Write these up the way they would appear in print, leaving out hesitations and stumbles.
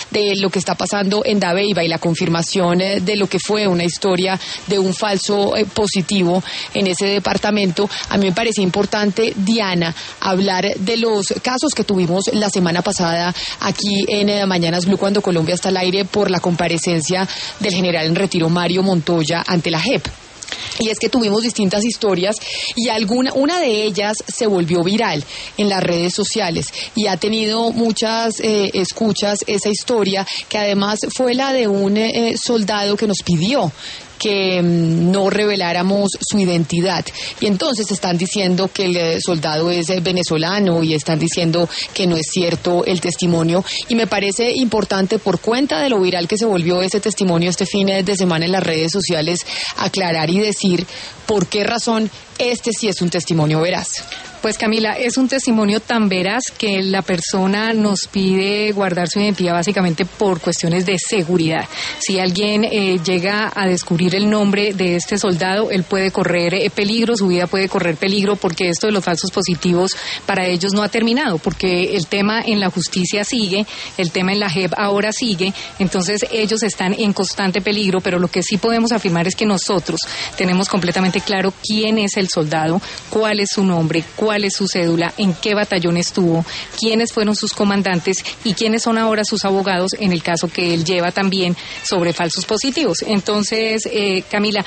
de lo que está pasando en Dabeiba y la confirmación de lo que fue una historia de un falso positivo en ese departamento, a mí me parece importante, Diana, hablar de los casos que tuvimos la semana pasada aquí en Mañanas Blue, cuando Colombia está al aire, por la comparecencia del general en retiro Mario Montoya ante la JEP. Y es que tuvimos distintas historias y una de ellas se volvió viral en las redes sociales y ha tenido muchas escuchas esa historia, que además fue la de un soldado que nos pidió que no reveláramos su identidad, y entonces están diciendo que el soldado es venezolano y están diciendo que no es cierto el testimonio, y me parece importante, por cuenta de lo viral que se volvió ese testimonio este fin de semana en las redes sociales, aclarar y decir por qué razón este sí es un testimonio veraz. Pues Camila, es un testimonio tan veraz que la persona nos pide guardar su identidad básicamente por cuestiones de seguridad. Si alguien llega a descubrir el nombre de este soldado, él puede correr peligro, su vida puede correr peligro, porque esto de los falsos positivos para ellos no ha terminado, porque el tema en la justicia sigue, el tema en la JEP ahora sigue, entonces ellos están en constante peligro, pero lo que sí podemos afirmar es que nosotros tenemos completamente claro quién es el soldado, cuál es su nombre, cuál es su cédula, en qué batallón estuvo, quiénes fueron sus comandantes y quiénes son ahora sus abogados en el caso que él lleva también sobre falsos positivos. Entonces, Camila,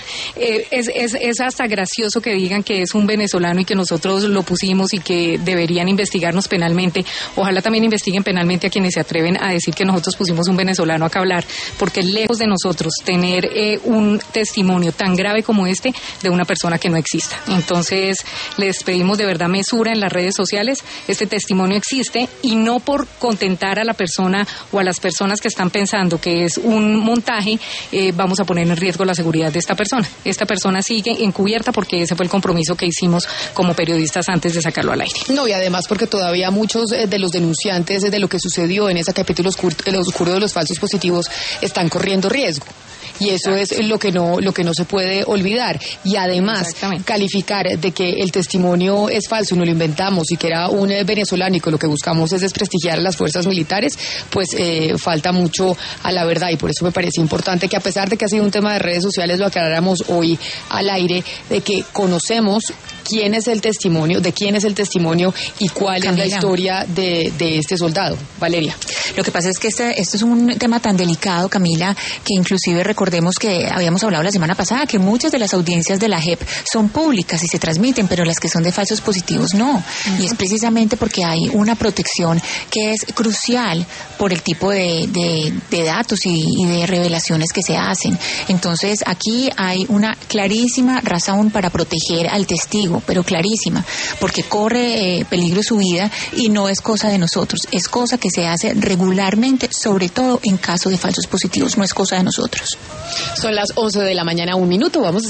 es hasta gracioso que digan que es un venezolano y que nosotros lo pusimos y que deberían investigarnos penalmente. Ojalá también investiguen penalmente a quienes se atreven a decir que nosotros pusimos un venezolano acá a hablar, porque lejos de nosotros tener un testimonio tan grave como este de una persona que no exista. Entonces, les pedimos de verdad mesura en las redes sociales. Este testimonio existe, y no por contentar a la persona o a las personas que están pensando que es un montaje, vamos a poner en riesgo la seguridad de esta persona. Esta persona sigue encubierta porque ese fue el compromiso que hicimos como periodistas antes de sacarlo al aire. No, y además porque todavía muchos de los denunciantes de lo que sucedió en ese capítulo oscuro de los falsos positivos están corriendo riesgo. Y eso es lo que no se puede olvidar. Y además, calificar de que el testimonio es falso y no lo inventamos y que era un venezolano y que lo que buscamos es desprestigiar a las fuerzas militares, pues falta mucho a la verdad. Y por eso me parece importante que, a pesar de que ha sido un tema de redes sociales, lo aclaráramos hoy al aire, de que conocemos quién es el testimonio, de quién es el testimonio y cuál Camila, es la historia de este soldado. Valeria. Lo que pasa es que este es un tema tan delicado, Camila, que inclusive recordemos que habíamos hablado la semana pasada que muchas de las audiencias de la JEP son públicas y se transmiten, pero las que son de falsos positivos no. Uh-huh. Y es precisamente porque hay una protección que es crucial por el tipo de datos y de revelaciones que se hacen. Entonces, aquí hay una clarísima razón para proteger al testigo, pero clarísima, porque corre peligro su vida y no es cosa de nosotros, es cosa que se hace regularmente, sobre todo en caso de falsos positivos, no es cosa de nosotros. Son las 11 de la mañana, 1 minuto, vamos